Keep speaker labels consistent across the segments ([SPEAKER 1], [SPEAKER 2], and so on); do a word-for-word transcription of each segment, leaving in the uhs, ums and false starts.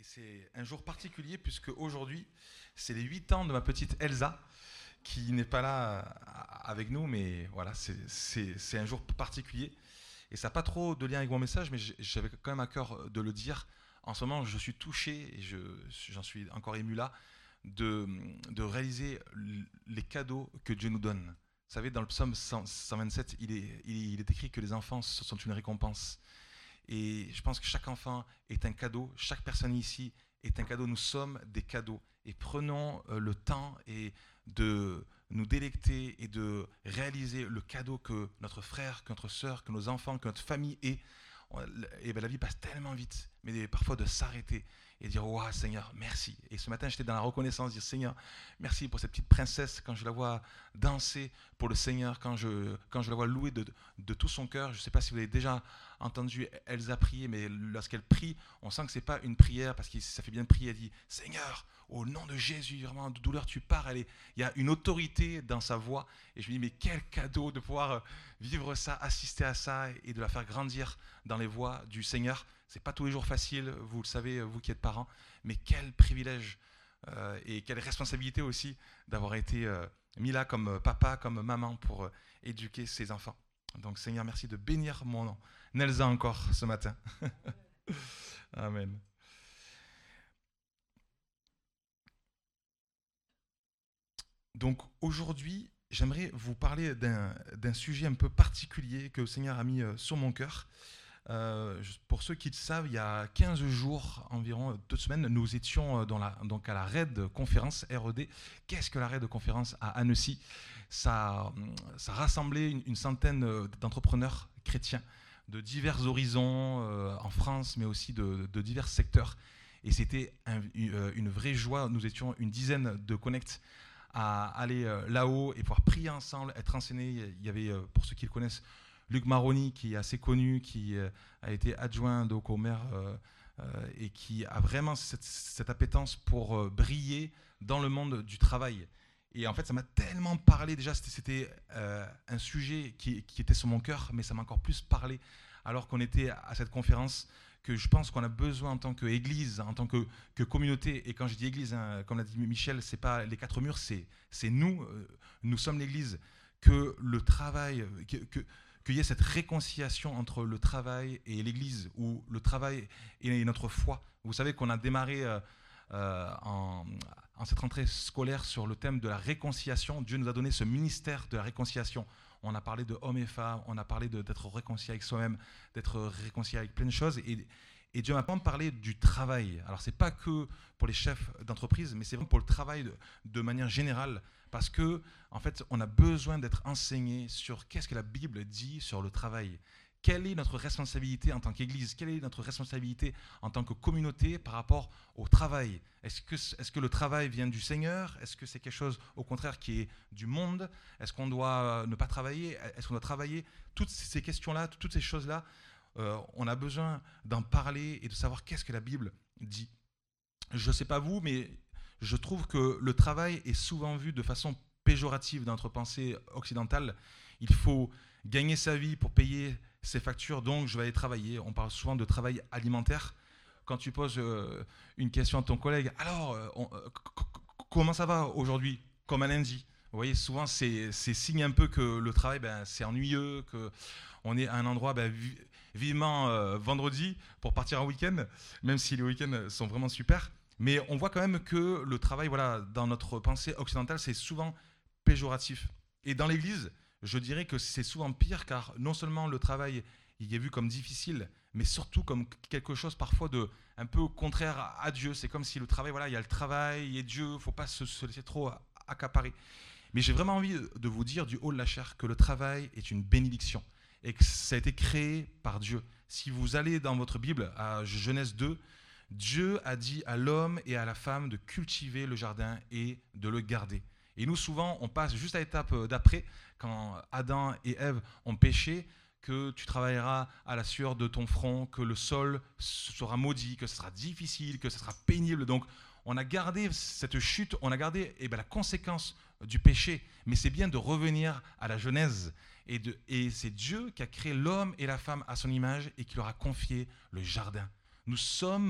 [SPEAKER 1] Et c'est un jour particulier puisque aujourd'hui, c'est les huit ans de ma petite Elsa qui n'est pas là avec nous, mais voilà, c'est, c'est, c'est un jour particulier. Et ça n'a pas trop de lien avec mon message, mais j'avais quand même à cœur de le dire. En ce moment, je suis touché, et je, j'en suis encore ému là, de, de réaliser les cadeaux que Dieu nous donne. Vous savez, dans le psaume cent vingt-sept, il est, il est écrit que les enfants sont une récompense. Et je pense que chaque enfant est un cadeau, chaque personne ici est un cadeau, nous sommes des cadeaux. Et prenons euh, le temps et de nous délecter et de réaliser le cadeau que notre frère, que notre sœur, que nos enfants, que notre famille est. Et bien, la vie passe tellement vite, mais parfois de s'arrêter et dire « Waouh, Seigneur, merci ». Et ce matin, j'étais dans la reconnaissance, dire « Seigneur, merci pour cette petite princesse, quand je la vois danser pour le Seigneur, quand je, quand je la vois louer de, de tout son cœur. » Je ne sais pas si vous avez déjà entendu Elsa prier, mais lorsqu'elle prie, on sent que ce n'est pas une prière, parce que ça fait bien de prier, elle dit « Seigneur, au nom de Jésus, vraiment, de douleur, tu pars. » Elle est, il y a une autorité dans sa voix. Et je me dis, mais quel cadeau de pouvoir vivre ça, assister à ça et de la faire grandir dans les voies du Seigneur. Ce n'est pas tous les jours facile, vous le savez, vous qui êtes parents, mais quel privilège euh, et quelle responsabilité aussi d'avoir été euh, mis là comme papa, comme maman pour euh, éduquer ses enfants. Donc Seigneur, merci de bénir mon Nelsa encore ce matin. Amen. Donc aujourd'hui, j'aimerais vous parler d'un, d'un sujet un peu particulier que le Seigneur a mis sur mon cœur. Euh, pour ceux qui le savent, il y a quinze jours, environ deux semaines, nous étions dans la, donc à la RAID conférence, R E D. Qu'est-ce que la RAID conférence à Annecy? Ça, ça rassemblait une, une centaine d'entrepreneurs chrétiens de divers horizons euh, en France, mais aussi de, de divers secteurs. Et c'était un, une vraie joie. Nous étions une dizaine de connects à aller euh, là-haut et pouvoir prier ensemble, être enseignés. Il y avait, euh, pour ceux qui le connaissent, Luc Maroni, qui est assez connu, qui euh, a été adjoint donc, au maire euh, euh, et qui a vraiment cette, cette appétence pour euh, briller dans le monde du travail. Et en fait, ça m'a tellement parlé. Déjà, c'était, c'était euh, un sujet qui, qui était sur mon cœur, mais ça m'a encore plus parlé alors qu'on était à cette conférence, que je pense qu'on a besoin en tant qu'église, en tant que, que communauté. Et quand je dis église, hein, comme l'a dit Michel, c'est pas les quatre murs, c'est, c'est nous. Euh, nous sommes l'église. Que le travail, que, que, qu'il y ait cette réconciliation entre le travail et l'église, ou le travail et notre foi. Vous savez qu'on a démarré euh, euh, en, en cette rentrée scolaire sur le thème de la réconciliation. Dieu nous a donné ce ministère de la réconciliation. On a parlé de hommes et femmes, on a parlé de, d'être réconcilié avec soi-même, d'être réconcilié avec plein de choses. Et, et Dieu m'a pas parlé du travail. Alors, ce n'est pas que pour les chefs d'entreprise, mais c'est vraiment pour le travail de, de manière générale. Parce que, en fait, on a besoin d'être enseigné sur qu'est-ce que la Bible dit sur le travail. Quelle est notre responsabilité en tant qu'Église? Quelle est notre responsabilité en tant que communauté par rapport au travail? Est-ce que, est-ce que le travail vient du Seigneur? Est-ce que c'est quelque chose, au contraire, qui est du monde? Est-ce qu'on doit ne pas travailler? Est-ce qu'on doit travailler? Toutes ces questions-là, toutes ces choses-là, euh, on a besoin d'en parler et de savoir qu'est-ce que la Bible dit. Je ne sais pas vous, mais je trouve que le travail est souvent vu de façon péjorative dans notre pensée occidentale. Il faut gagner sa vie pour payer ses factures, donc je vais aller travailler. On parle souvent de travail alimentaire. Quand tu poses euh, une question à ton collègue, alors, euh, on, euh, c- c- comment ça va aujourd'hui? Comme un lundi. Vous voyez, souvent, c'est, c'est signe un peu que le travail, ben, c'est ennuyeux, qu'on est à un endroit ben, vi- vivement euh, vendredi pour partir en week-end, même si les week-ends sont vraiment super. Mais on voit quand même que le travail, voilà, dans notre pensée occidentale, c'est souvent péjoratif. Et dans l'Église, je dirais que c'est souvent pire, car non seulement le travail il est vu comme difficile, mais surtout comme quelque chose parfois de un peu contraire à Dieu. C'est comme si le travail, voilà, il y a le travail et Dieu, il ne faut pas se, se laisser trop accaparer. Mais j'ai vraiment envie de vous dire du haut de la chair que le travail est une bénédiction et que ça a été créé par Dieu. Si vous allez dans votre Bible à Genèse deux, Dieu a dit à l'homme et à la femme de cultiver le jardin et de le garder. Et nous, souvent, on passe juste à l'étape d'après, quand Adam et Ève ont péché, que tu travailleras à la sueur de ton front, que le sol sera maudit, que ce sera difficile, que ce sera pénible. Donc, on a gardé cette chute, on a gardé eh bien, la conséquence du péché. Mais c'est bien de revenir à la Genèse. Et, de, et c'est Dieu qui a créé l'homme et la femme à son image et qui leur a confié le jardin. Nous sommes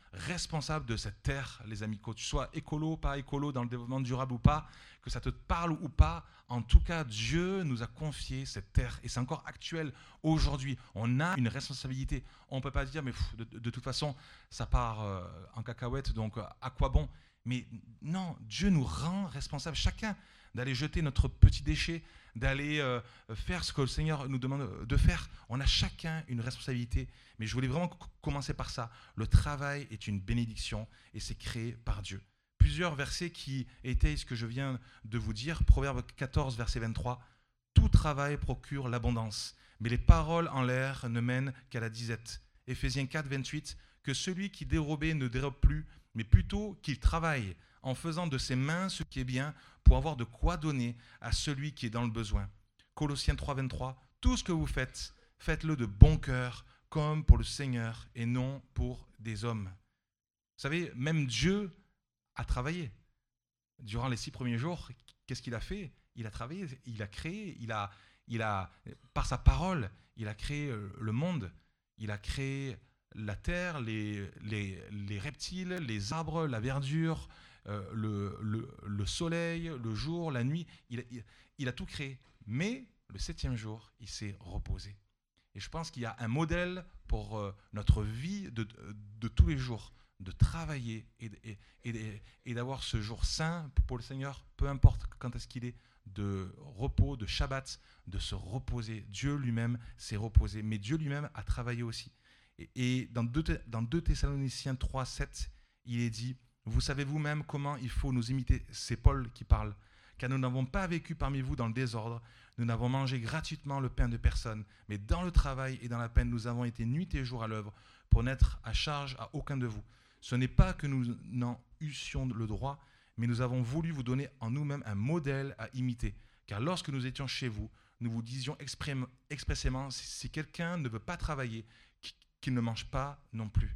[SPEAKER 1] responsable de cette terre, les amis, que tu sois écolo, pas écolo, dans le développement durable ou pas, que ça te parle ou pas, en tout cas, Dieu nous a confié cette terre et c'est encore actuel aujourd'hui. On a une responsabilité. On ne peut pas dire, mais pff, de, de, de toute façon, ça part euh, en cacahuète, donc euh, à quoi bon? Mais non, Dieu nous rend responsables, chacun, d'aller jeter notre petit déchet, d'aller euh, faire ce que le Seigneur nous demande de faire. On a chacun une responsabilité, mais je voulais vraiment commencer par ça. Le travail est une bénédiction et c'est créé par Dieu. Plusieurs versets qui étaient ce que je viens de vous dire. Proverbe quatorze, verset vingt-trois. Tout travail procure l'abondance, mais les paroles en l'air ne mènent qu'à la disette. Éphésiens quatre, vingt-huit. Que celui qui dérobait ne dérobe plus, mais plutôt qu'il travaille en faisant de ses mains ce qui est bien pour avoir de quoi donner à celui qui est dans le besoin. Colossiens trois, vingt-trois. Tout ce que vous faites, faites-le de bon cœur, comme pour le Seigneur et non pour des hommes. Vous savez, même Dieu a travaillé. Durant les six premiers jours, qu'est-ce qu'il a fait? Il a travaillé, il a créé, il a, il a, par sa parole, il a créé le monde, il a créé la terre, les, les, les reptiles, les arbres, la verdure, euh, le, le, le soleil, le jour, la nuit. Il, il, il a tout créé. Mais le septième jour, il s'est reposé. Et je pense qu'il y a un modèle pour euh, notre vie de, de, de tous les jours, de travailler et, et, et, et d'avoir ce jour saint pour le Seigneur, peu importe quand est-ce qu'il est, de repos, de Shabbat, de se reposer. Dieu lui-même s'est reposé, mais Dieu lui-même a travaillé aussi. Et, et dans deux Thessaloniciens trois, sept, il est dit, vous savez vous-même comment il faut nous imiter. C'est Paul qui parle. Car nous n'avons pas vécu parmi vous dans le désordre, nous n'avons mangé gratuitement le pain de personne, mais dans le travail et dans la peine, nous avons été nuit et jour à l'œuvre pour n'être à charge à aucun de vous. Ce n'est pas que nous n'en eussions le droit, mais nous avons voulu vous donner en nous-mêmes un modèle à imiter. Car lorsque nous étions chez vous, nous vous disions expressément, si quelqu'un ne veut pas travailler, qu'il ne mange pas non plus.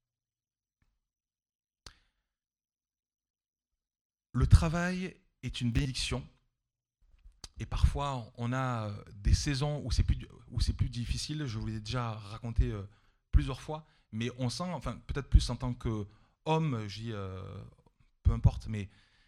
[SPEAKER 1] Le travail est une bénédiction. Et parfois, on a des saisons où c'est plus, où c'est plus difficile. Je vous l'ai déjà raconté euh, plusieurs fois. Mais on sent, enfin peut-être plus en tant qu'homme, je dis, euh, peu importe, mais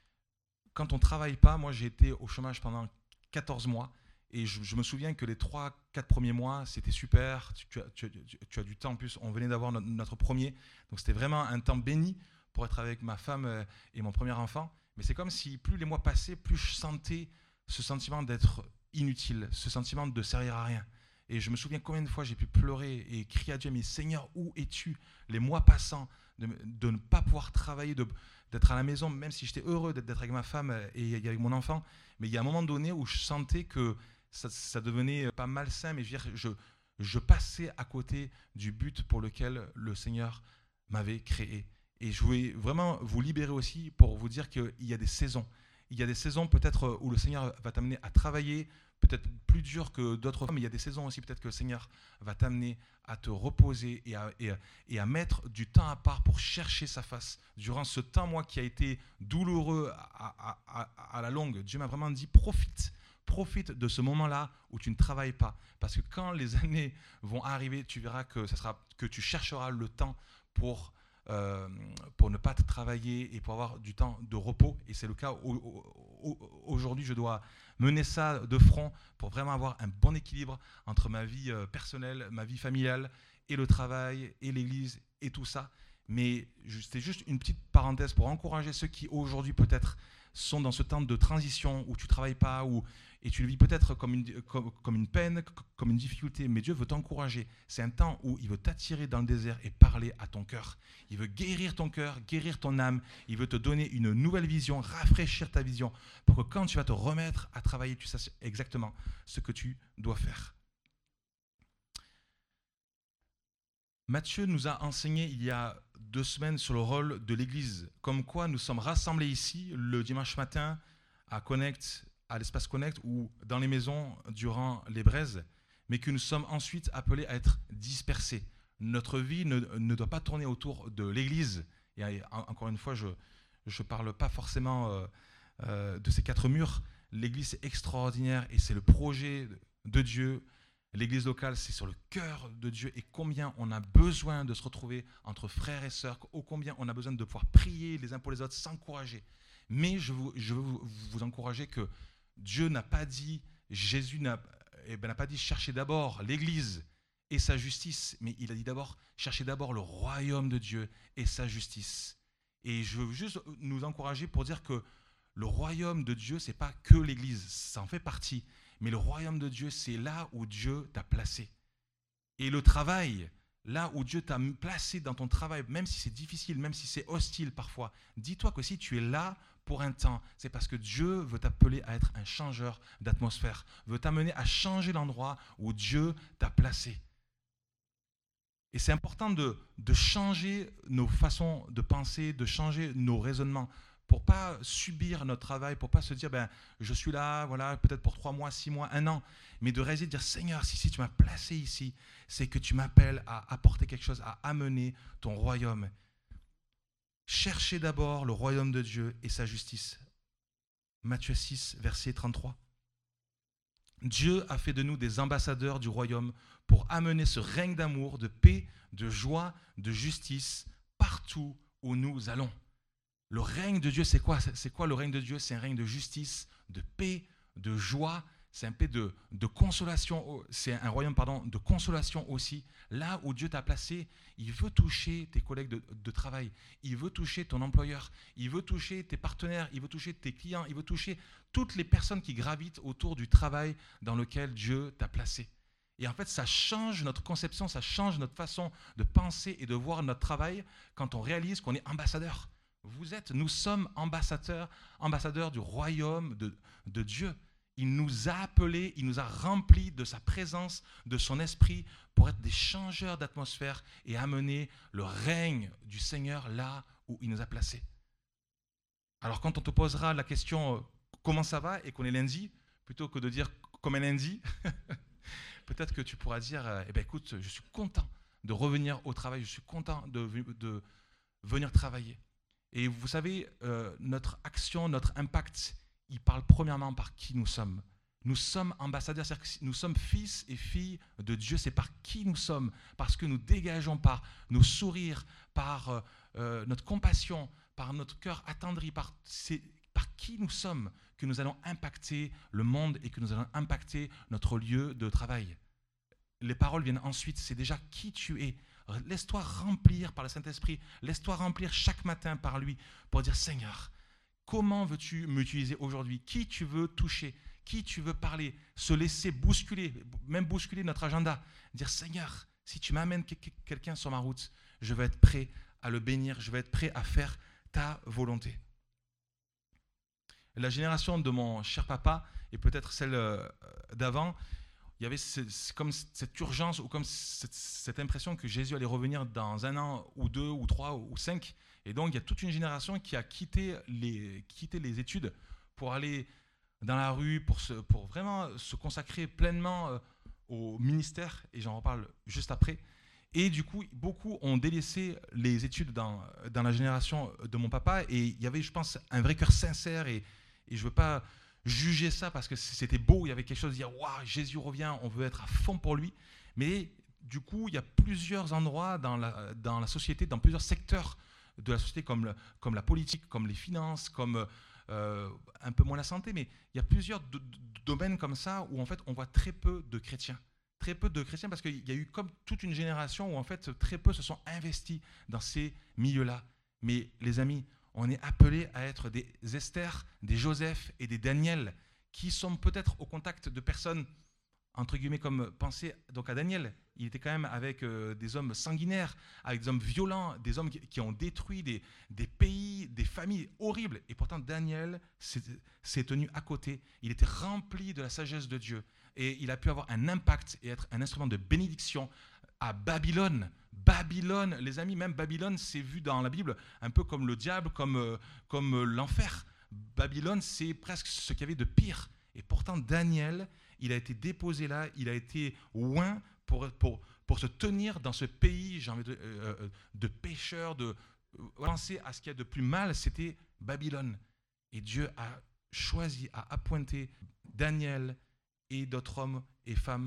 [SPEAKER 1] quand on ne travaille pas, moi j'ai été au chômage pendant quatorze mois. Et je, je me souviens que les trois quatre premiers mois, c'était super. Tu, tu, as, tu, tu, tu as du temps en plus. On venait d'avoir notre, notre premier. Donc c'était vraiment un temps béni pour être avec ma femme et mon premier enfant. Mais c'est comme si plus les mois passaient, plus je sentais ce sentiment d'être inutile, ce sentiment de servir à rien. Et je me souviens combien de fois j'ai pu pleurer et crier à Dieu, mais Seigneur, où es-tu? Les mois passant, de, de ne pas pouvoir travailler, de, d'être à la maison, même si j'étais heureux d'être avec ma femme et avec mon enfant. Mais il y a un moment donné où je sentais que ça, ça devenait pas malsain, mais je veux dire, je, je passais à côté du but pour lequel le Seigneur m'avait créé. Et je voulais vraiment vous libérer aussi pour vous dire qu'il y a des saisons. Il y a des saisons peut-être où le Seigneur va t'amener à travailler, peut-être plus dur que d'autres fois, mais il y a des saisons aussi peut-être que le Seigneur va t'amener à te reposer et à, et, à, et à mettre du temps à part pour chercher sa face. Durant ce temps, moi, qui a été douloureux à, à, à, à la longue, Dieu m'a vraiment dit, profite, profite de ce moment-là où tu ne travailles pas. Parce que quand les années vont arriver, tu verras que, ça sera, que tu chercheras le temps pour... Euh, pour ne pas travailler et pour avoir du temps de repos. Et c'est le cas aujourd'hui, je dois mener ça de front pour vraiment avoir un bon équilibre entre ma vie euh, personnelle, ma vie familiale et le travail et l'église et tout ça. Mais c'était juste une petite parenthèse pour encourager ceux qui aujourd'hui peut-être sont dans ce temps de transition où tu ne travailles pas où, et tu le vis peut-être comme une, comme, comme une peine, comme une difficulté, mais Dieu veut t'encourager. C'est un temps où il veut t'attirer dans le désert et parler à ton cœur. Il veut guérir ton cœur, guérir ton âme. Il veut te donner une nouvelle vision, rafraîchir ta vision pour que quand tu vas te remettre à travailler, tu saches exactement ce que tu dois faire. Matthieu nous a enseigné il y a deux semaines sur le rôle de l'Église, comme quoi nous sommes rassemblés ici le dimanche matin à Connect, à l'espace Connect ou dans les maisons durant les braises, mais que nous sommes ensuite appelés à être dispersés. Notre vie ne, ne doit pas tourner autour de l'Église. Et encore une fois, je ne parle pas forcément euh, euh, de ces quatre murs. L'Église est extraordinaire et c'est le projet de Dieu. L'église locale, c'est sur le cœur de Dieu et combien on a besoin de se retrouver entre frères et sœurs, ô combien on a besoin de pouvoir prier les uns pour les autres, s'encourager. Mais je, vous, je veux vous, vous encourager que Dieu n'a pas dit, Jésus n'a, eh ben, n'a pas dit cherchez d'abord l'église et sa justice, mais il a dit d'abord cherchez d'abord le royaume de Dieu et sa justice. Et je veux juste nous encourager pour dire que le royaume de Dieu, ce n'est pas que l'église, ça en fait partie. Mais le royaume de Dieu, c'est là où Dieu t'a placé. Et le travail, là où Dieu t'a placé dans ton travail, même si c'est difficile, même si c'est hostile parfois, dis-toi que si tu es là pour un temps, c'est parce que Dieu veut t'appeler à être un changeur d'atmosphère, veut t'amener à changer l'endroit où Dieu t'a placé. Et c'est important de, de changer nos façons de penser, de changer nos raisonnements, pour ne pas subir notre travail, pour ne pas se dire, ben, je suis là, voilà, peut-être pour trois mois, six mois, un an, mais de réaliser, de dire, Seigneur, si, si tu m'as placé ici, c'est que tu m'appelles à apporter quelque chose, à amener ton royaume. Cherchez d'abord le royaume de Dieu et sa justice. Matthieu six, verset trente-trois. Dieu a fait de nous des ambassadeurs du royaume pour amener ce règne d'amour, de paix, de joie, de justice partout où nous allons. Le règne de Dieu, c'est quoi? C'est quoi le règne de Dieu? C'est un règne de justice, de paix, de joie. C'est un paix de, de consolation. C'est un royaume, pardon, de consolation aussi. Là où Dieu t'a placé, il veut toucher tes collègues de, de travail. Il veut toucher ton employeur. Il veut toucher tes partenaires. Il veut toucher tes clients. Il veut toucher toutes les personnes qui gravitent autour du travail dans lequel Dieu t'a placé. Et en fait, ça change notre conception, ça change notre façon de penser et de voir notre travail quand on réalise qu'on est ambassadeur. Vous êtes, nous sommes ambassadeurs, ambassadeurs du royaume de, de Dieu. Il nous a appelés, il nous a remplis de sa présence, de son esprit, pour être des changeurs d'atmosphère et amener le règne du Seigneur là où il nous a placés. Alors quand on te posera la question euh, comment ça va et qu'on est lundi, plutôt que de dire comme un lundi, peut-être que tu pourras dire euh, eh ben, écoute, je suis content de revenir au travail, je suis content de, de venir travailler. Et vous savez, euh, notre action, notre impact, il parle premièrement par qui nous sommes. Nous sommes ambassadeurs, c'est-à-dire que nous sommes fils et filles de Dieu, c'est par qui nous sommes, parce que nous dégageons par nos sourires, par euh, notre compassion, par notre cœur attendri, par, c'est, par qui nous sommes que nous allons impacter le monde et que nous allons impacter notre lieu de travail. Les paroles viennent ensuite, c'est déjà qui tu es. Laisse-toi remplir par le Saint-Esprit, laisse-toi remplir chaque matin par lui pour dire Seigneur, comment veux-tu m'utiliser aujourd'hui? Qui tu veux toucher? Qui tu veux parler? Se laisser bousculer, même bousculer notre agenda. Dire Seigneur, si tu m'amènes quelqu'un sur ma route, je vais être prêt à le bénir, je vais être prêt à faire ta volonté. La génération de mon cher papa et peut-être celle d'avant, il y avait ce, comme cette urgence ou comme cette, cette impression que Jésus allait revenir dans un an ou deux ou trois ou cinq. Et donc, il y a toute une génération qui a quitté les, quitté les études pour aller dans la rue, pour, se, pour vraiment se consacrer pleinement au ministère. Et j'en reparle juste après. Et du coup, beaucoup ont délaissé les études dans, dans la génération de mon papa. Et il y avait, je pense, un vrai cœur sincère. Et, et je ne veux pas juger ça parce que c'était beau, il y avait quelque chose de dire waouh, Jésus revient, on veut être à fond pour lui. Mais du coup, il y a plusieurs endroits dans la, dans la société, dans plusieurs secteurs de la société, comme, le, comme la politique, comme les finances, comme euh, un peu moins la santé, mais il y a plusieurs d- d- domaines comme ça où en fait on voit très peu de chrétiens. Très peu de chrétiens parce qu'il y a eu comme toute une génération où en fait très peu se sont investis dans ces milieux-là. Mais les amis, on est appelés à être des Esther, des Joseph et des Daniel qui sont peut-être au contact de personnes, entre guillemets, comme pensez donc à Daniel. Il était quand même avec euh, des hommes sanguinaires, avec des hommes violents, des hommes qui, qui ont détruit des, des pays, des familles horribles. Et pourtant, Daniel s'est, s'est tenu à côté. Il était rempli de la sagesse de Dieu. Et il a pu avoir un impact et être un instrument de bénédiction à Babylone. Babylone, les amis, même Babylone, c'est vu dans la Bible un peu comme le diable, comme, euh, comme euh, l'enfer. Babylone, c'est presque ce qu'il y avait de pire. Et pourtant, Daniel, il a été déposé là, il a été oint pour, pour, pour se tenir dans ce pays, j'ai envie de, euh, de pécheurs, de euh, penser à ce qu'il y a de plus mal, c'était Babylone. Et Dieu a choisi, a appointé Daniel et d'autres hommes et femmes pour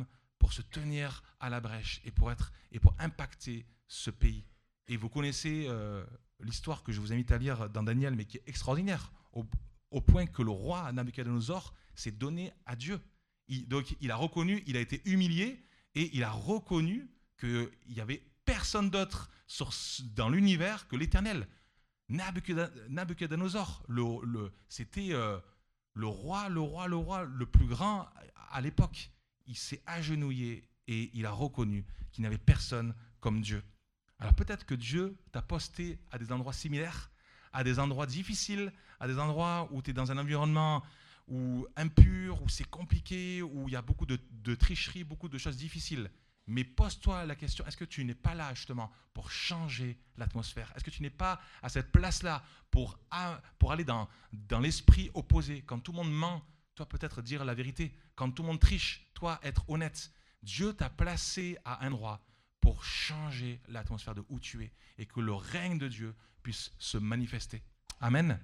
[SPEAKER 1] pour se tenir à la brèche et pour, être, et pour impacter ce pays. Et vous connaissez euh, l'histoire que je vous invite à lire dans Daniel, mais qui est extraordinaire, au, au point que le roi Nabuchodonosor s'est donné à Dieu. Il, donc il a reconnu, il a été humilié, et il a reconnu qu'il n'y avait personne d'autre sur, dans l'univers que l'Éternel. Nabuchodonosor, le, le, c'était euh, le roi, le roi, le roi, le plus grand à l'époque. Il s'est agenouillé et il a reconnu qu'il n'y avait personne comme Dieu. Alors peut-être que Dieu t'a posté à des endroits similaires, à des endroits difficiles, à des endroits où tu es dans un environnement où impur, où c'est compliqué, où il y a beaucoup de, de tricheries, beaucoup de choses difficiles. Mais pose-toi la question, est-ce que tu n'es pas là justement pour changer l'atmosphère? Est-ce que tu n'es pas à cette place-là pour, pour aller dans, dans l'esprit opposé? Quand tout le monde ment, toi peut-être dire la vérité. Quand tout le monde triche, toi être honnête. Dieu t'a placé à un endroit pour changer l'atmosphère de où tu es et que le règne de Dieu puisse se manifester. Amen.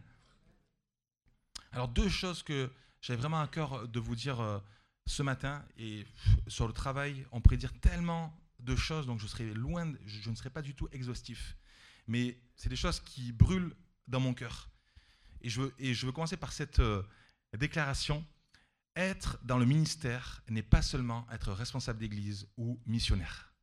[SPEAKER 1] Alors deux choses que j'avais vraiment à cœur de vous dire euh, ce matin, et sur le travail, on pourrait dire tellement de choses, donc je serai loin, de, je ne serai pas du tout exhaustif, mais c'est des choses qui brûlent dans mon cœur. Et je veux, et je veux commencer par cette euh, déclaration. Être dans le ministère n'est pas seulement être responsable d'église ou missionnaire.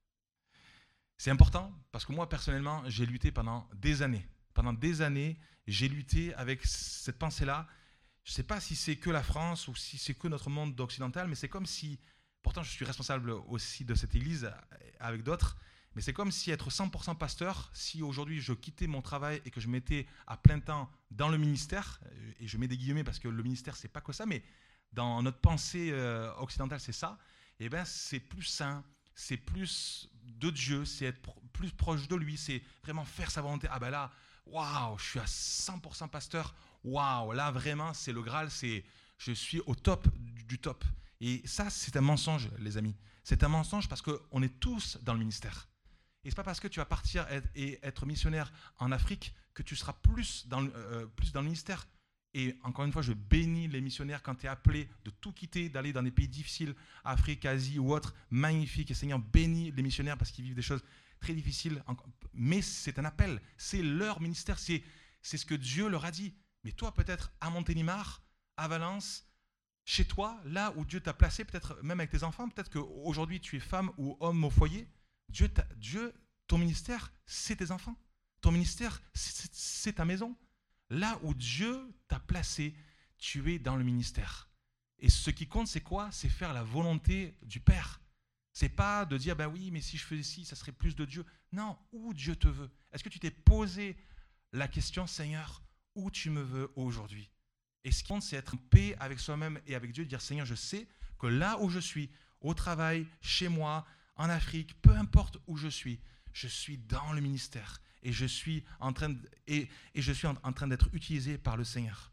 [SPEAKER 1] C'est important parce que moi, personnellement, j'ai lutté pendant des années. Pendant des années, j'ai lutté avec cette pensée-là. Je ne sais pas si c'est que la France ou si c'est que notre monde occidental, mais c'est comme si, pourtant je suis responsable aussi de cette église avec d'autres, mais c'est comme si être cent pour cent pasteur, si aujourd'hui je quittais mon travail et que je mettais à plein temps dans le ministère, et je mets des guillemets parce que le ministère c'est pas que ça, mais dans notre pensée euh, occidentale c'est ça, et ben c'est plus sain, c'est plus de Dieu, c'est être pro- plus proche de lui, c'est vraiment faire sa volonté. Ah ben là, waouh, je suis à cent pour cent pasteur. Waouh, là vraiment, c'est le Graal, c'est, je suis au top du, du top. Et ça, c'est un mensonge, les amis. C'est un mensonge parce qu'on est tous dans le ministère. Et ce n'est pas parce que tu vas partir et être missionnaire en Afrique que tu seras plus dans, euh, plus dans le ministère. Et encore une fois, je bénis les missionnaires quand tu es appelé de tout quitter, d'aller dans des pays difficiles, Afrique, Asie ou autre, magnifique. Et Seigneur, bénis les missionnaires parce qu'ils vivent des choses très difficiles. Mais c'est un appel, c'est leur ministère, c'est, c'est ce que Dieu leur a dit. Mais toi, peut-être à Montélimar, à Valence, chez toi, là où Dieu t'a placé, peut-être même avec tes enfants, peut-être qu'aujourd'hui tu es femme ou homme au foyer, Dieu, t'a, Dieu ton ministère, c'est tes enfants. Ton ministère, c'est, c'est ta maison. Là où Dieu t'a placé, tu es dans le ministère. Et ce qui compte, c'est quoi? C'est faire la volonté du Père. C'est pas de dire, ben oui, mais si je faisais ci, ça serait plus de Dieu. Non, où Dieu te veut. Est-ce que tu t'es posé la question, Seigneur, où tu me veux aujourd'hui? Et ce qui compte, c'est être en paix avec soi-même et avec Dieu, dire Seigneur, je sais que là où je suis, au travail, chez moi, en Afrique, peu importe où je suis, je suis dans le ministère et je suis en train, de, et, et je suis en, en train d'être utilisé par le Seigneur.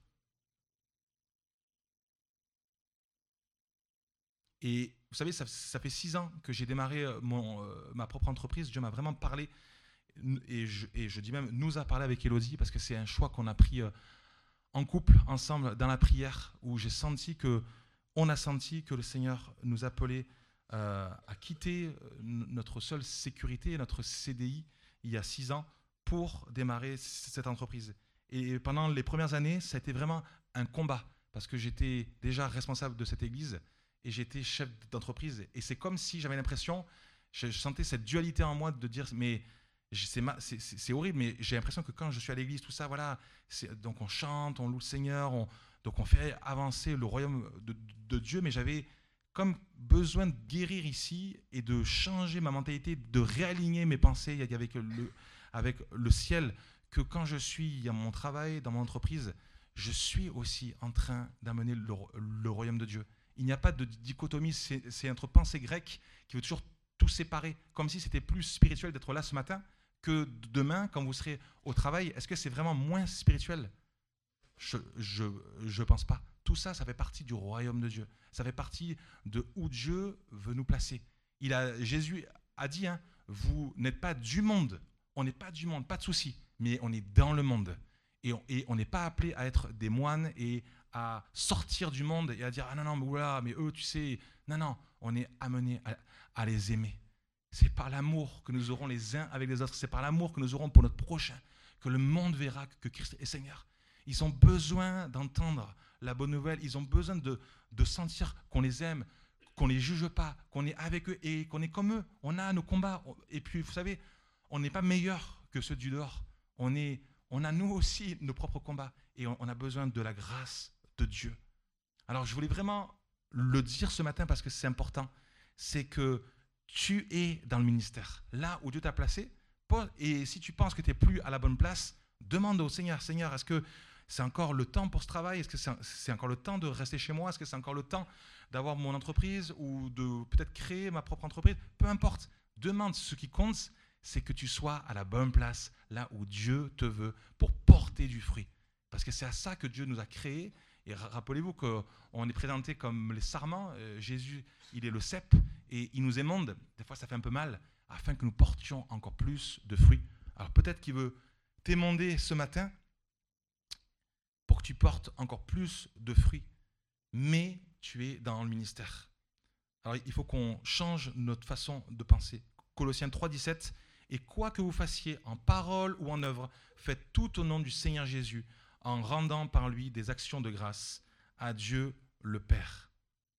[SPEAKER 1] Et vous savez, ça, ça fait six ans que j'ai démarré mon, euh, ma propre entreprise. Dieu m'a vraiment parlé, et je, et je dis même nous a parlé avec Élodie, parce que c'est un choix qu'on a pris euh, en couple, ensemble, dans la prière, où j'ai senti que, on a senti que le Seigneur nous appelait euh, à quitter notre seule sécurité, notre C D I, il y a six ans, pour démarrer cette entreprise. Et pendant les premières années, ça a été vraiment un combat, parce que j'étais déjà responsable de cette église, et j'étais chef d'entreprise. Et c'est comme si j'avais l'impression, je, je sentais cette dualité en moi de dire, mais c'est, c'est, c'est horrible, mais j'ai l'impression que quand je suis à l'église, tout ça, voilà, c'est, donc on chante, on loue le Seigneur, on, donc on fait avancer le royaume de, de Dieu, mais j'avais comme besoin de guérir ici et de changer ma mentalité, de réaligner mes pensées avec le, avec le ciel, que quand je suis dans mon travail, dans mon entreprise, je suis aussi en train d'amener le, le royaume de Dieu. Il n'y a pas de dichotomie, c'est, c'est notre pensée grecque qui veut toujours tout séparer, comme si c'était plus spirituel d'être là ce matin que demain, quand vous serez au travail. Est-ce que c'est vraiment moins spirituel? Je je, je pense pas. Tout ça, ça fait partie du royaume de Dieu. Ça fait partie de où Dieu veut nous placer. Il a, Jésus a dit, hein, vous n'êtes pas du monde. On n'est pas du monde, pas de souci, mais on est dans le monde. Et on n'est pas appelé à être des moines et à sortir du monde et à dire « Ah non, non, mais, oula, mais eux, tu sais… » Non, non, on est amené à, à les aimer. C'est par l'amour que nous aurons les uns avec les autres. C'est par l'amour que nous aurons pour notre prochain que le monde verra que Christ est Seigneur. Ils ont besoin d'entendre la bonne nouvelle. Ils ont besoin de, de sentir qu'on les aime, qu'on ne les juge pas, qu'on est avec eux et qu'on est comme eux. On a nos combats. Et puis, vous savez, on n'est pas meilleur que ceux du dehors. On, est, on a nous aussi nos propres combats. Et on, on a besoin de la grâce de Dieu. Alors, je voulais vraiment le dire ce matin parce que c'est important. C'est que tu es dans le ministère. Là où Dieu t'a placé. Et si tu penses que tu n'es plus à la bonne place, demande au Seigneur, Seigneur, est-ce que c'est encore le temps pour ce travail? Est-ce que c'est, c'est encore le temps de rester chez moi? Est-ce que c'est encore le temps d'avoir mon entreprise ou de peut-être créer ma propre entreprise? Peu importe. Demande. Ce qui compte, c'est que tu sois à la bonne place, là où Dieu te veut, pour porter du fruit. Parce que c'est à ça que Dieu nous a créés. Et rappelez-vous qu'on est présenté comme les sarments. Euh, Jésus, il est le cep et il nous émonde. Des fois, ça fait un peu mal, afin que nous portions encore plus de fruits. Alors peut-être qu'il veut t'émonder ce matin pour que tu portes encore plus de fruits. Mais tu es dans le ministère. Alors il faut qu'on change notre façon de penser. Colossiens trois, dix-sept. Et quoi que vous fassiez en parole ou en œuvre, faites tout au nom du Seigneur Jésus, en rendant par lui des actions de grâce à Dieu le Père.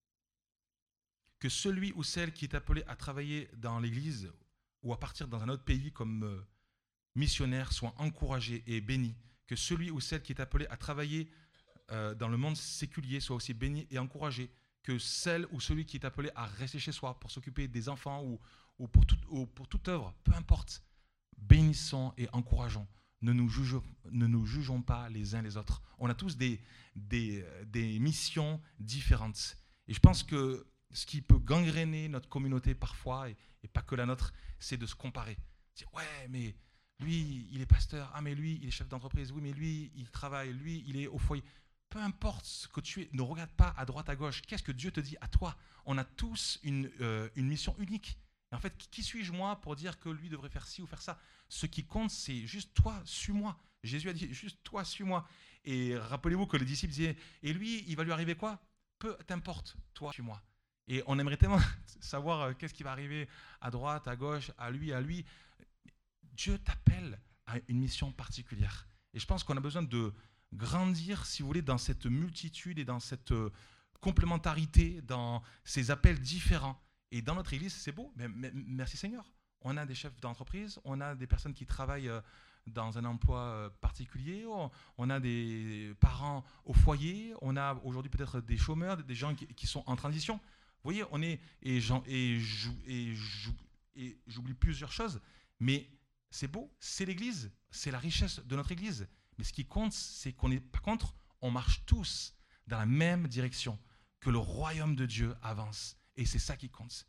[SPEAKER 1] Que celui ou celle qui est appelé à travailler dans l'Église ou à partir dans un autre pays comme missionnaire soit encouragé et béni. Que celui ou celle qui est appelé à travailler euh, dans le monde séculier soit aussi béni et encouragé. Que celle ou celui qui est appelé à rester chez soi pour s'occuper des enfants ou, ou, pour, tout, ou pour toute œuvre, peu importe, bénissons et encourageons. Ne nous, jugeons, ne nous jugeons pas les uns les autres. On a tous des, des, des missions différentes. Et je pense que ce qui peut gangréner notre communauté parfois, et, et pas que la nôtre, c'est de se comparer. C'est ouais, mais lui, il est pasteur. Ah, mais lui, il est chef d'entreprise. Oui, mais lui, il travaille. Lui, il est au foyer. Peu importe ce que tu es, ne regarde pas à droite, à gauche. Qu'est-ce que Dieu te dit à toi? On a tous une, euh, une mission unique. Et en fait, qui suis-je moi pour dire que lui devrait faire ci ou faire ça? Ce qui compte, c'est juste toi, suis-moi. Jésus a dit, juste toi, suis-moi. Et rappelez-vous que les disciples disaient, et lui, il va lui arriver quoi? Peu t'importe, toi, suis-moi. Et on aimerait tellement savoir euh, qu'est-ce qui va arriver à droite, à gauche, à lui, à lui. Dieu t'appelle à une mission particulière. Et je pense qu'on a besoin de grandir, si vous voulez, dans cette multitude et dans cette euh, complémentarité, dans ces appels différents. Et dans notre église, c'est beau, mais, mais merci Seigneur. On a des chefs d'entreprise, on a des personnes qui travaillent euh, dans un emploi euh, particulier, on, on a des parents au foyer, on a aujourd'hui peut-être des chômeurs, des gens qui, qui sont en transition. Vous voyez, on est, et, j'en, et, et, et j'oublie plusieurs choses, mais c'est beau, c'est l'église, c'est la richesse de notre église. Mais ce qui compte, c'est qu'on est, par contre, on marche tous dans la même direction, que le royaume de Dieu avance. Et c'est ça qui compte.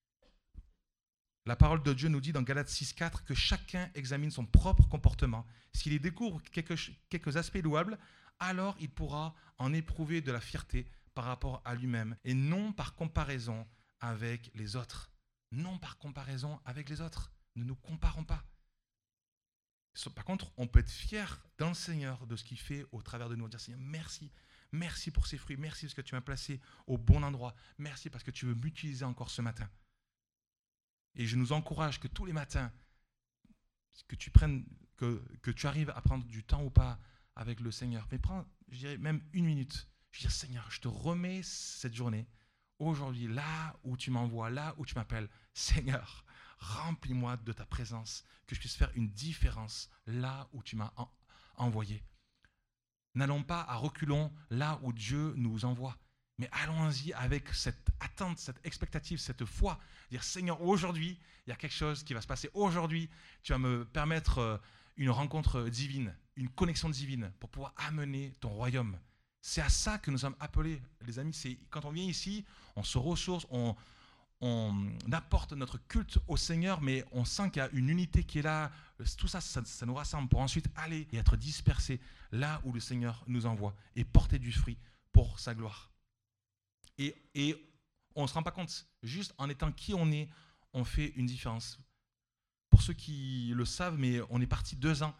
[SPEAKER 1] La parole de Dieu nous dit dans Galates six, quatre que chacun examine son propre comportement. S'il y découvre quelques, quelques aspects louables, alors il pourra en éprouver de la fierté par rapport à lui-même et non par comparaison avec les autres. Non par comparaison avec les autres. Ne nous comparons pas. Par contre, on peut être fier dans le Seigneur de ce qu'il fait au travers de nous. Dire Seigneur, merci. Merci pour ces fruits. Merci parce que tu m'as placé au bon endroit. Merci parce que tu veux m'utiliser encore ce matin. Et je nous encourage que tous les matins, que tu prennes, que, que tu arrives à prendre du temps ou pas avec le Seigneur. Mais prends, je dirais, même une minute. Je dis, Seigneur, je te remets cette journée. Aujourd'hui, là où tu m'envoies, là où tu m'appelles, Seigneur, remplis-moi de ta présence, que je puisse faire une différence là où tu m'as en, envoyé. N'allons pas à reculons là où Dieu nous envoie, mais allons-y avec cette attente, cette expectative, cette foi. Dire, Seigneur, aujourd'hui, il y a quelque chose qui va se passer. Aujourd'hui, tu vas me permettre une rencontre divine, une connexion divine pour pouvoir amener ton royaume. C'est à ça que nous sommes appelés, les amis. C'est quand on vient ici, on se ressource, on, on apporte notre culte au Seigneur, mais on sent qu'il y a une unité qui est là. Tout ça, ça, ça nous rassemble pour ensuite aller et être dispersés là où le Seigneur nous envoie et porter du fruit pour sa gloire. Et, et on ne se rend pas compte. Juste en étant qui on est, on fait une différence. Pour ceux qui le savent, mais on est parti deux ans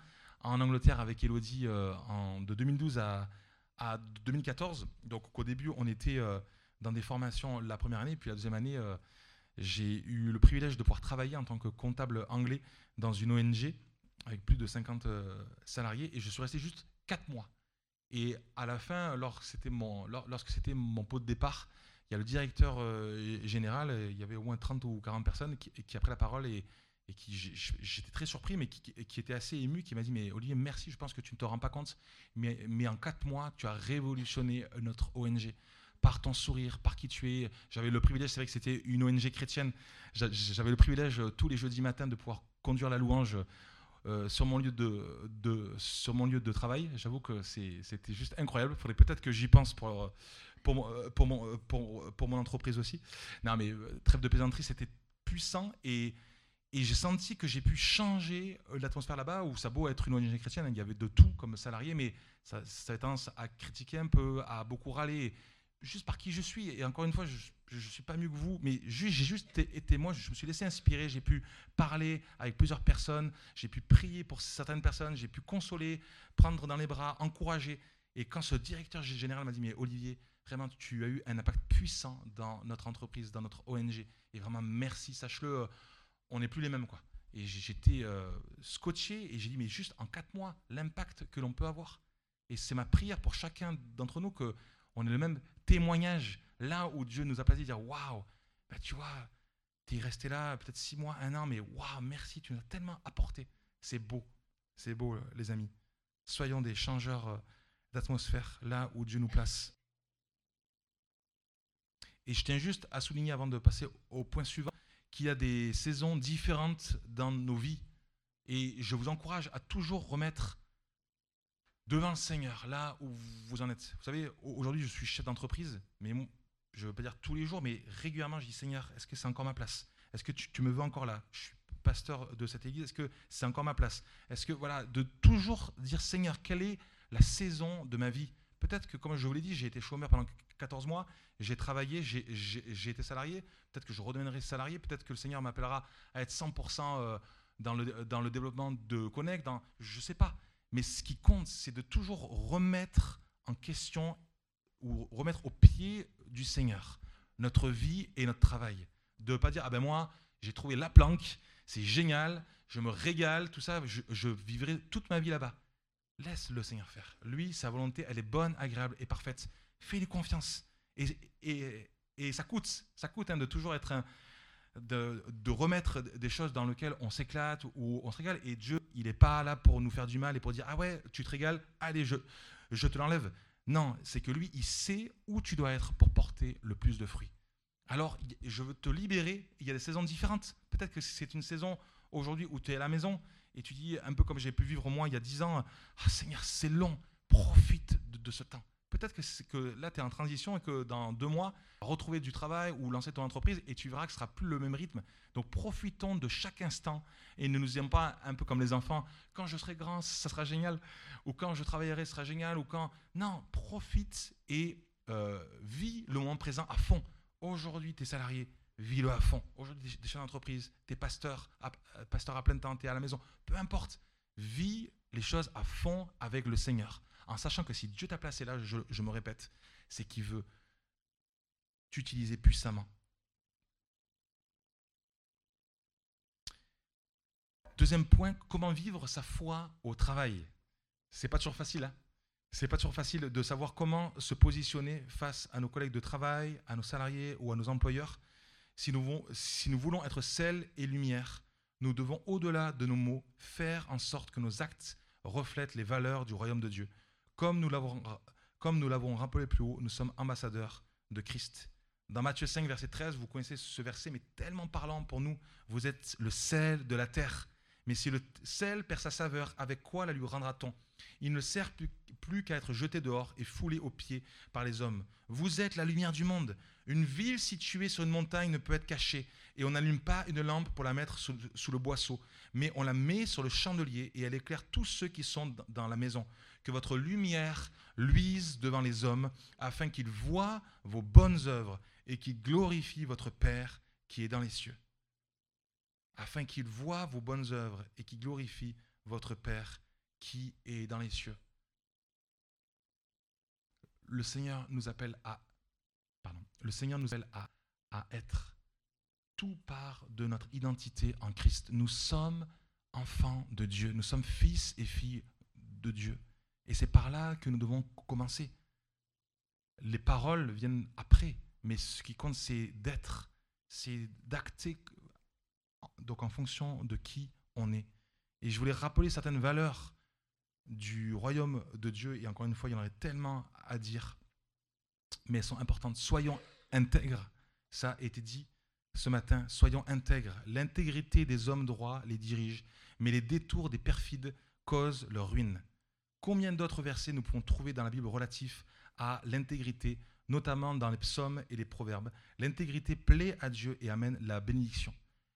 [SPEAKER 1] en Angleterre avec Elodie euh, en, de deux mille douze à, à deux mille quatorze. Donc au début, on était euh, dans des formations la première année, puis la deuxième année, euh, j'ai eu le privilège de pouvoir travailler en tant que comptable anglais dans une O N G avec plus de cinquante euh, salariés, et je suis resté juste quatre mois. Et à la fin, lorsque c'était mon, lorsque c'était mon pot de départ, il y a le directeur euh, général, il y avait au moins trente ou quarante personnes qui, qui a pris la parole, et, et qui, j'étais très surpris, mais qui, qui était assez ému, qui m'a dit « Mais Olivier, merci, je pense que tu ne te rends pas compte, mais, mais en quatre mois, tu as révolutionné notre O N G. Par ton sourire, par qui tu es. » J'avais le privilège, c'est vrai que c'était une O N G chrétienne, j'avais le privilège tous les jeudis matins de pouvoir conduire la louange Euh, sur, mon lieu de, de, sur mon lieu de travail. J'avoue que c'était juste incroyable. Il faudrait peut-être que j'y pense pour, pour, mon, pour, mon, pour, pour mon entreprise aussi. Non, mais euh, trêve de plaisanterie, c'était puissant, et, et j'ai senti que j'ai pu changer l'atmosphère là-bas, où ça a beau être une O N G chrétienne, il y avait de tout comme salarié, mais ça, ça avait tendance à critiquer un peu, à beaucoup râler, juste par qui je suis. Et encore une fois, je ne suis pas mieux que vous, mais j'ai juste été moi, je me suis laissé inspirer, j'ai pu parler avec plusieurs personnes, j'ai pu prier pour certaines personnes, j'ai pu consoler, prendre dans les bras, encourager. Et quand ce directeur général m'a dit « Mais Olivier, vraiment, tu as eu un impact puissant dans notre entreprise, dans notre O N G, et vraiment merci, sache-le, on n'est plus les mêmes, quoi. » Et j'étais euh, scotché, et j'ai dit « Mais juste en quatre mois, l'impact que l'on peut avoir. » Et c'est ma prière pour chacun d'entre nous, qu'on ait le même témoignage, là où Dieu nous a placé, dire waouh, bah, tu vois, tu es resté là peut-être six mois, un an, mais waouh, merci, tu nous as tellement apporté. C'est beau, c'est beau, les amis. Soyons des changeurs d'atmosphère là où Dieu nous place. Et je tiens juste à souligner, avant de passer au point suivant, qu'il y a des saisons différentes dans nos vies. Et je vous encourage à toujours remettre devant le Seigneur, là où vous en êtes. Vous savez, aujourd'hui, je suis chef d'entreprise, mais je ne veux pas dire tous les jours, mais régulièrement, je dis « Seigneur, est-ce que c'est encore ma place? Est-ce que tu, tu me veux encore là? Je suis pasteur de cette église, est-ce que c'est encore ma place? » Est-ce que, voilà, de toujours dire « Seigneur, quelle est la saison de ma vie ?» Peut-être que, comme je vous l'ai dit, j'ai été chômeur pendant quatorze mois, j'ai travaillé, j'ai été salarié, peut-être que je redeviendrai salarié, peut-être que le Seigneur m'appellera à être cent pour cent dans le, dans le développement de Connect, dans, je ne sais pas. Mais ce qui compte, c'est de toujours remettre en question ou remettre au pied du Seigneur notre vie et notre travail. De ne pas dire « Ah ben moi, j'ai trouvé la planque, c'est génial, je me régale, tout ça, je, je vivrai toute ma vie là-bas. » Laisse le Seigneur faire. Lui, sa volonté, elle est bonne, agréable et parfaite. Fais-lui confiance. Et, et, et ça coûte, ça coûte hein, de toujours être un... De, de remettre des choses dans lesquelles on s'éclate ou on se régale. Et Dieu, il n'est pas là pour nous faire du mal et pour dire « Ah ouais, tu te régales, allez, je, je te l'enlève. » Non, c'est que lui, il sait où tu dois être pour porter le plus de fruits. Alors, je veux te libérer. Il y a des saisons différentes. Peut-être que c'est une saison aujourd'hui où tu es à la maison et tu dis, un peu comme j'ai pu vivre moi il y a dix ans, « Ah Seigneur, c'est long, profite de, de ce temps. » Peut-être que, que là, tu es en transition et que dans deux mois, retrouver du travail ou lancer ton entreprise et tu verras que ce ne sera plus le même rythme. Donc, profitons de chaque instant et ne nous aimons pas un peu comme les enfants. Quand je serai grand, ça sera génial. Ou quand je travaillerai, ce sera génial. Ou quand... Non, profite et euh, vis le moment présent à fond. Aujourd'hui, tu es salarié, vis-le à fond. Aujourd'hui, tu es chef d'entreprise, tu es pasteur, à, pasteur à plein temps, tu es à la maison. Peu importe, vis les choses à fond avec le Seigneur. En sachant que si Dieu t'a placé là, je, je me répète, c'est qu'il veut t'utiliser puissamment. Deuxième point, comment vivre sa foi au travail? C'est pas toujours facile, hein? C'est pas toujours facile de savoir comment se positionner face à nos collègues de travail, à nos salariés ou à nos employeurs. Si nous voulons, si nous voulons être sel et lumière, nous devons, au-delà de nos mots, faire en sorte que nos actes reflètent les valeurs du royaume de Dieu. Comme nous l'avons, comme nous l'avons rappelé plus haut, nous sommes ambassadeurs de Christ. Dans Matthieu cinq, verset treize, vous connaissez ce verset, mais tellement parlant pour nous. Vous êtes le sel de la terre. Mais si le sel perd sa saveur, avec quoi la lui rendra-t-on? Il ne sert plus, plus qu'à être jeté dehors et foulé aux pieds par les hommes. Vous êtes la lumière du monde. Une ville située sur une montagne ne peut être cachée. Et on n'allume pas une lampe pour la mettre sous, sous le boisseau, mais on la met sur le chandelier et elle éclaire tous ceux qui sont dans la maison. Que votre lumière luise devant les hommes, afin qu'ils voient vos bonnes œuvres et qu'ils glorifient votre Père qui est dans les cieux. Afin qu'ils voient vos bonnes œuvres et qu'ils glorifient votre Père qui est dans les cieux. Le Seigneur nous appelle à, pardon, le Seigneur nous appelle à, à être. Tout part de notre identité en Christ. Nous sommes enfants de Dieu. Nous sommes fils et filles de Dieu. Et c'est par là que nous devons commencer. Les paroles viennent après, mais ce qui compte, c'est d'être, c'est d'acter, donc en fonction de qui on est. Et je voulais rappeler certaines valeurs du royaume de Dieu, et encore une fois, il y en aurait tellement à dire, mais elles sont importantes. Soyons intègres, ça a été dit ce matin, soyons intègres. L'intégrité des hommes droits les dirige, mais les détours des perfides causent leur ruine. Combien d'autres versets nous pouvons trouver dans la Bible relatifs à l'intégrité, notamment dans les psaumes et les proverbes? L'intégrité plaît à Dieu et amène la bénédiction.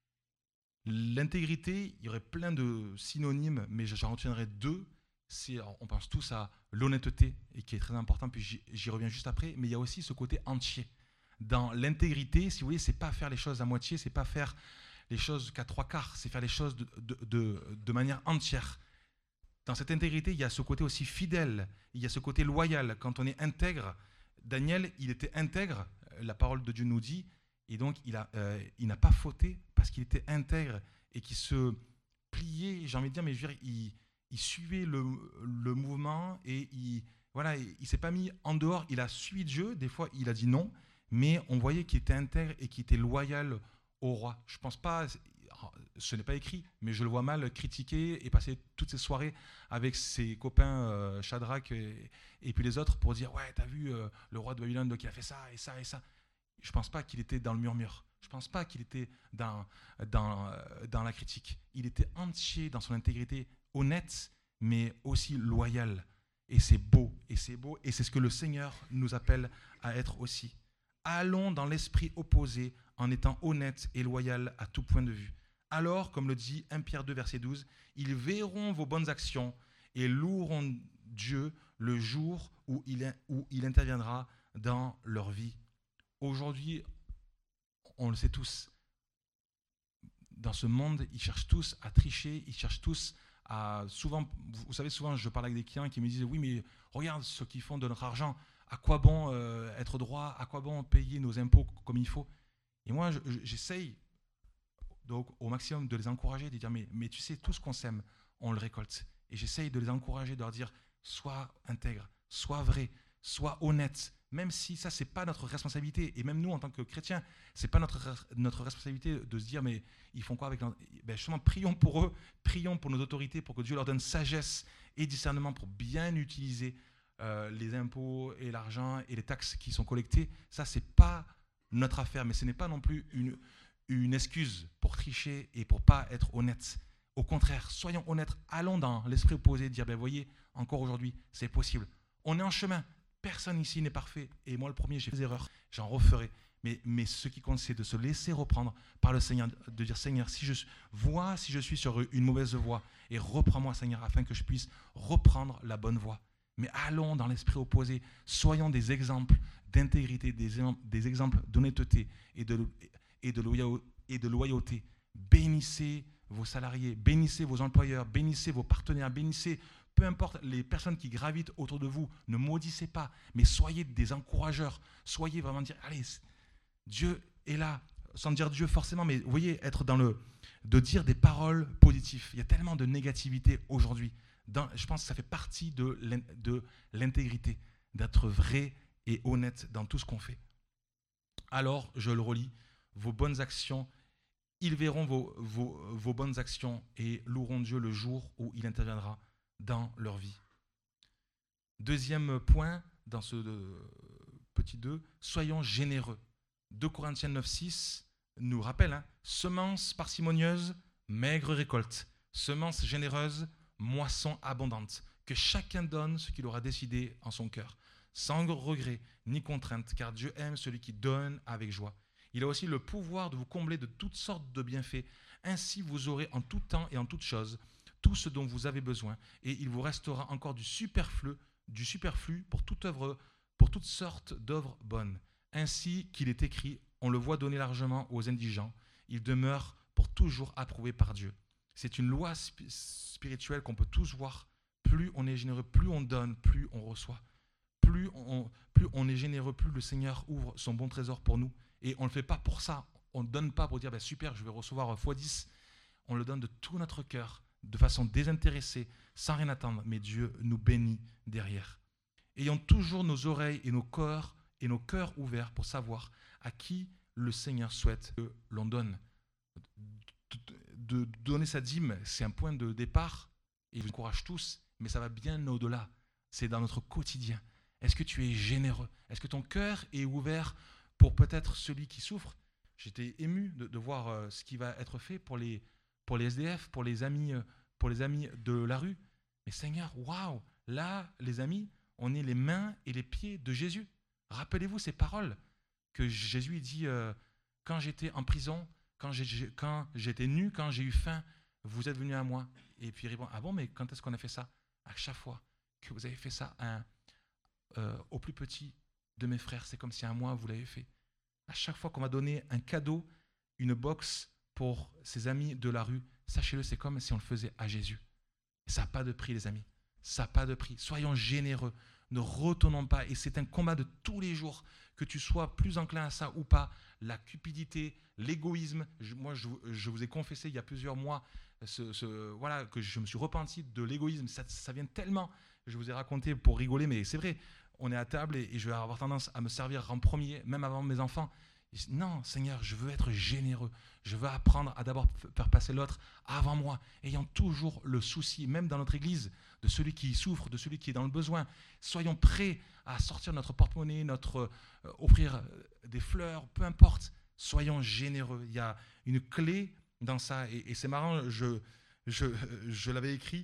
[SPEAKER 1] L'intégrité, il y aurait plein de synonymes, mais j'en retiendrai deux. C'est, on pense tous à l'honnêteté, et qui est très important, puis j'y, j'y reviens juste après, mais il y a aussi ce côté entier. Dans l'intégrité, si vous voulez, c'est pas faire les choses à moitié, c'est pas faire les choses qu'à trois quarts, c'est faire les choses de, de, de, de manière entière. Dans cette intégrité, il y a ce côté aussi fidèle, il y a ce côté loyal. Quand on est intègre, Daniel, il était intègre, la parole de Dieu nous dit, et donc il, a, euh, il n'a pas fauté parce qu'il était intègre et qu'il se pliait, j'ai envie de dire, mais je veux dire, il, il suivait le, le mouvement et il voilà, il ne s'est pas mis en dehors, il a suivi Dieu, des fois il a dit non, mais on voyait qu'il était intègre et qu'il était loyal au roi. Je ne pense pas, ce n'est pas écrit, mais je le vois mal critiquer et passer toutes ses soirées avec ses copains euh, Shadrach et, et puis les autres pour dire « Ouais, t'as vu euh, le roi de Babylone qui a fait ça et ça et ça ». Je ne pense pas qu'il était dans le murmure. Je ne pense pas qu'il était dans, dans, dans la critique. Il était entier dans son intégrité, honnête, mais aussi loyal. Et c'est beau, et c'est beau, et c'est ce que le Seigneur nous appelle à être aussi. Allons dans l'esprit opposé en étant honnêtes et loyal à tout point de vue. Alors, comme le dit premier Pierre deux, verset douze, ils verront vos bonnes actions et loueront Dieu le jour où il, où il interviendra dans leur vie. Aujourd'hui, on le sait tous, dans ce monde, ils cherchent tous à tricher, ils cherchent tous à... Souvent, vous savez, souvent, je parle avec des clients qui me disent « Oui, mais regarde ce qu'ils font de notre argent. À quoi bon euh, être droit? À quoi bon payer nos impôts comme il faut ?» Et moi, je, j'essaye donc, au maximum de les encourager, de dire mais, « Mais tu sais, tout ce qu'on sème, on le récolte. » Et j'essaye de les encourager, de leur dire « Sois intègre, sois vrai, sois honnête. » Même si ça, ce n'est pas notre responsabilité. Et même nous, en tant que chrétiens, ce n'est pas notre, notre responsabilité de se dire, mais ils font quoi avec... Ben justement, prions pour eux, prions pour nos autorités, pour que Dieu leur donne sagesse et discernement pour bien utiliser euh, les impôts et l'argent et les taxes qui sont collectées. Ça, ce n'est pas notre affaire, mais ce n'est pas non plus une, une excuse pour tricher et pour ne pas être honnête. Au contraire, soyons honnêtes, allons dans l'esprit opposé, dire, ben voyez, encore aujourd'hui, c'est possible. On est en chemin. Personne ici n'est parfait. Et moi, le premier, j'ai fait des erreurs. J'en referai. Mais, mais ce qui compte, c'est de se laisser reprendre par le Seigneur, de dire, Seigneur, si je vois si je suis sur une mauvaise voie, et reprends-moi, Seigneur, afin que je puisse reprendre la bonne voie. Mais allons dans l'esprit opposé. Soyons des exemples d'intégrité, des, des exemples d'honnêteté et de, et, de loyauté, et de loyauté. Bénissez vos salariés, bénissez vos employeurs, bénissez vos partenaires, bénissez peu importe les personnes qui gravitent autour de vous, ne maudissez pas, mais soyez des encourageurs. Soyez vraiment dire, allez, Dieu est là, sans dire Dieu forcément, mais vous voyez, être dans le, de dire des paroles positives. Il y a tellement de négativité aujourd'hui. Dans, je pense que ça fait partie de, de l'intégrité, d'être vrai et honnête dans tout ce qu'on fait. Alors, je le relis, vos bonnes actions, ils verront vos, vos, vos bonnes actions et loueront Dieu le jour où il interviendra dans leur vie. Deuxième point, dans ce euh, petit deux, soyons généreux. deux Corinthiens neuf, six nous rappelle, hein, semence parcimonieuse, maigre récolte, semence généreuse, moisson abondante. Que chacun donne ce qu'il aura décidé en son cœur, sans regret ni contrainte, car Dieu aime celui qui donne avec joie. Il a aussi le pouvoir de vous combler de toutes sortes de bienfaits. Ainsi, vous aurez en tout temps et en toutes choses tout ce dont vous avez besoin, et il vous restera encore du superflu, du superflu pour toute œuvre, pour toutes sortes d'œuvres bonnes. Ainsi qu'il est écrit, on le voit donner largement aux indigents, il demeure pour toujours approuvé par Dieu. C'est une loi sp- spirituelle qu'on peut tous voir plus on est généreux, plus on donne, plus on reçoit. Plus on, plus on est généreux, plus le Seigneur ouvre son bon trésor pour nous. Et on ne le fait pas pour ça. On ne donne pas pour dire bah, super, je vais recevoir fois dix. On le donne de tout notre cœur, de façon désintéressée, sans rien attendre. Mais Dieu nous bénit derrière. Ayons toujours nos oreilles et nos cœurs et nos cœurs ouverts pour savoir à qui le Seigneur souhaite que l'on donne. De donner sa dîme, c'est un point de départ. Et je vous encourage tous, mais ça va bien au-delà. C'est dans notre quotidien. Est-ce que tu es généreux? Est-ce que ton cœur est ouvert pour peut-être celui qui souffre? J'étais ému de, de voir euh, ce qui va être fait pour les, pour les S D F, pour les amis, euh, pour les amis de la rue. Mais Seigneur, waouh! Là, les amis, on est les mains et les pieds de Jésus. Rappelez-vous ces paroles que Jésus dit euh, quand j'étais en prison, quand, j'ai, quand j'étais nu, quand j'ai eu faim, vous êtes venus à moi. Et puis il répond, ah bon, mais quand est-ce qu'on a fait ça? À chaque fois que vous avez fait ça à, euh, au plus petit de mes frères, c'est comme si à moi vous l'avez fait. À chaque fois qu'on m'a donné un cadeau, une box pour ses amis de la rue, sachez-le, c'est comme si on le faisait à Jésus. Et ça n'a pas de prix, les amis. Ça n'a pas de prix. Soyons généreux. Ne retournons pas. Et c'est un combat de tous les jours, que tu sois plus enclin à ça ou pas. La cupidité, l'égoïsme. Je, moi, je, je vous ai confessé il y a plusieurs mois ce, ce, voilà, que je me suis repenti de l'égoïsme. Ça, ça vient tellement. Je vous ai raconté pour rigoler, mais c'est vrai. On est à table et, et je vais avoir tendance à me servir en premier, même avant mes enfants. Non, Seigneur, je veux être généreux. Je veux apprendre à d'abord faire passer l'autre avant moi, ayant toujours le souci, même dans notre église, de celui qui souffre, de celui qui est dans le besoin. Soyons prêts à sortir notre porte-monnaie, notre euh, offrir des fleurs, peu importe. Soyons généreux. Il y a une clé dans ça. Et, et c'est marrant, je, je, je l'avais écrit.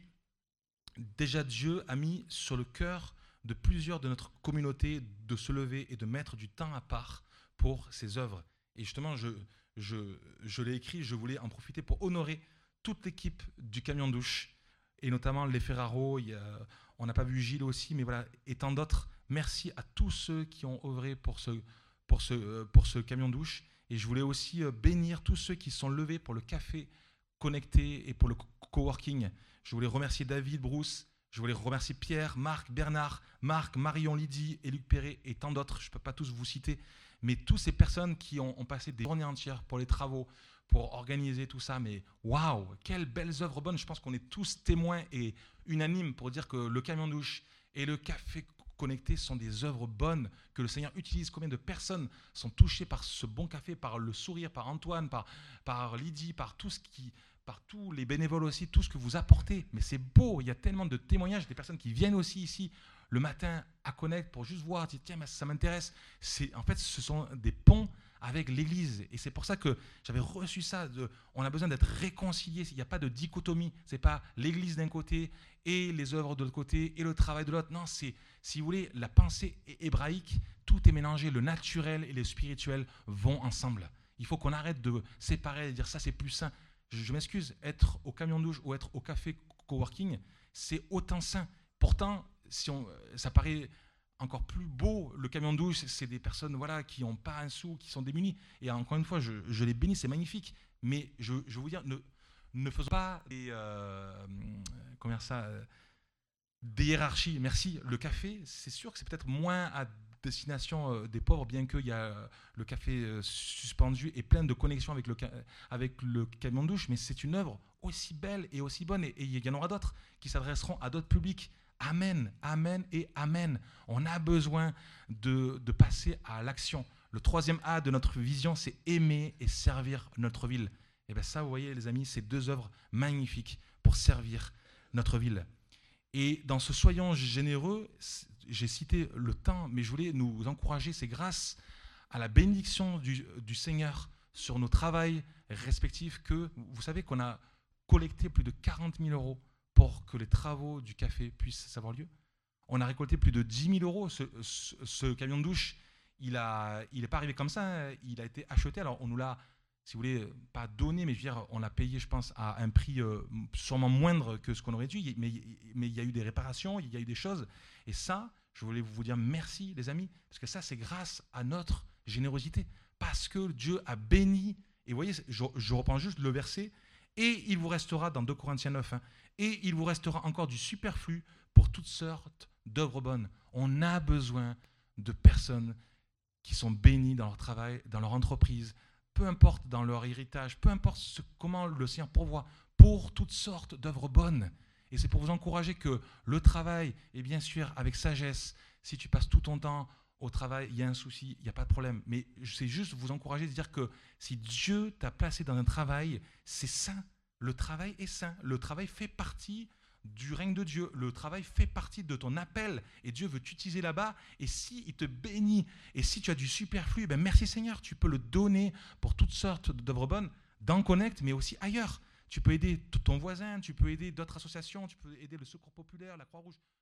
[SPEAKER 1] Déjà, Dieu a mis sur le cœur de plusieurs de notre communauté de se lever et de mettre du temps à part pour ses œuvres. Et justement, je, je, je l'ai écrit, je voulais en profiter pour honorer toute l'équipe du camion douche, et notamment les Ferraro, il y a, on n'a pas vu Gilles aussi, mais voilà, et tant d'autres. Merci à tous ceux qui ont œuvré pour ce, pour ce, pour ce camion douche. Et je voulais aussi bénir tous ceux qui sont levés pour le café connecté et pour le coworking. Je voulais remercier David, Bruce, je voulais remercier Pierre, Marc, Bernard, Marc, Marion, Lydie et Luc Perret et tant d'autres. Je ne peux pas tous vous citer, mais toutes ces personnes qui ont, ont passé des journées entières pour les travaux, pour organiser tout ça. Mais waouh, quelles belles œuvres bonnes. Je pense qu'on est tous témoins et unanimes pour dire que le camion douche et le café connecté sont des œuvres bonnes que le Seigneur utilise. Combien de personnes sont touchées par ce bon café, par le sourire, par Antoine, par, par Lydie, par tout ce qui... par tous les bénévoles aussi, tout ce que vous apportez. Mais c'est beau, il y a tellement de témoignages, des personnes qui viennent aussi ici le matin à Connect pour juste voir, dire tiens, mais ça m'intéresse. C'est, en fait, ce sont des ponts avec l'Église. Et c'est pour ça que j'avais reçu ça. De, on a besoin d'être réconciliés. Il n'y a pas de dichotomie. Ce n'est pas l'Église d'un côté et les œuvres de l'autre côté et le travail de l'autre. Non, c'est, si vous voulez, la pensée hébraïque, tout est mélangé. Le naturel et le spirituel vont ensemble. Il faut qu'on arrête de séparer et de dire ça, c'est plus sain. Je m'excuse, être au camion douche ou être au café coworking, c'est autant sain. Pourtant, si on, ça paraît encore plus beau, le camion douche, c'est des personnes voilà, qui n'ont pas un sou, qui sont démunies. Et encore une fois, je, je les bénis, c'est magnifique. Mais je, je veux vous dire, ne, ne faisons pas des, euh, comment dire ça, euh, des hiérarchies. Merci. Le café, c'est sûr que c'est peut-être moins à destination euh, des pauvres, bien qu'il y a euh, le café euh, suspendu et plein de connexions avec le, avec le camion de douche, mais c'est une œuvre aussi belle et aussi bonne, et, et il y en aura d'autres qui s'adresseront à d'autres publics. Amen, amen et amen. On a besoin de, de passer à l'action. Le troisième A de notre vision, c'est aimer et servir notre ville. Et bien ça, vous voyez les amis, c'est deux œuvres magnifiques pour servir notre ville. Et dans ce soyons généreux, j'ai cité le temps, mais je voulais nous encourager, c'est grâce à la bénédiction du, du Seigneur sur nos travails respectifs que, vous savez qu'on a collecté plus de quarante mille euros pour que les travaux du café puissent avoir lieu. On a récolté plus de dix mille euros. Ce, ce, ce camion de douche, il n'est il pas arrivé comme ça, il a été acheté. Alors on nous l'a, si vous voulez, pas donné, mais je veux dire, on l'a payé, je pense, à un prix euh, sûrement moindre que ce qu'on aurait dû. Mais, mais il y a eu des réparations, il y a eu des choses. Et ça, je voulais vous dire merci, les amis, parce que ça, c'est grâce à notre générosité. Parce que Dieu a béni. Et vous voyez, je, je reprends juste le verset. Et il vous restera, dans deux Corinthiens neuf, hein, et il vous restera encore du superflu pour toutes sortes d'œuvres bonnes. On a besoin de personnes qui sont bénies dans leur travail, dans leur entreprise, peu importe dans leur héritage, peu importe ce, comment le Seigneur pourvoit, pour toutes sortes d'œuvres bonnes. Et c'est pour vous encourager que le travail, et bien sûr avec sagesse, si tu passes tout ton temps au travail, il y a un souci, il n'y a pas de problème. Mais c'est juste vous encourager de dire que si Dieu t'a placé dans un travail, c'est saint. Le travail est saint. Le travail fait partie du règne de Dieu. Le travail fait partie de ton appel. Et Dieu veut t'utiliser là-bas. Et s'il te bénit, et si tu as du superflu, ben merci Seigneur, tu peux le donner pour toutes sortes d'œuvres bonnes, dans Connect, mais aussi ailleurs. Tu peux aider ton voisin, tu peux aider d'autres associations, tu peux aider le Secours populaire, la Croix-Rouge.